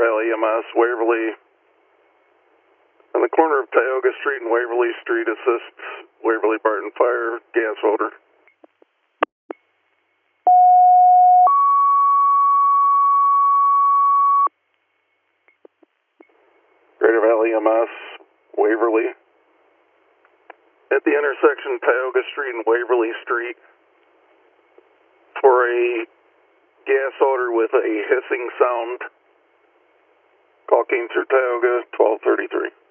Valley EMS, Waverly. On the corner of Tioga Street and Waverly Street, assists Waverly Barton Fire, gas odor. Greater Valley EMS, Waverly. At the intersection Tioga Street and Waverly Street for a gas odor with a hissing sound. Call came through Tioga, 1233.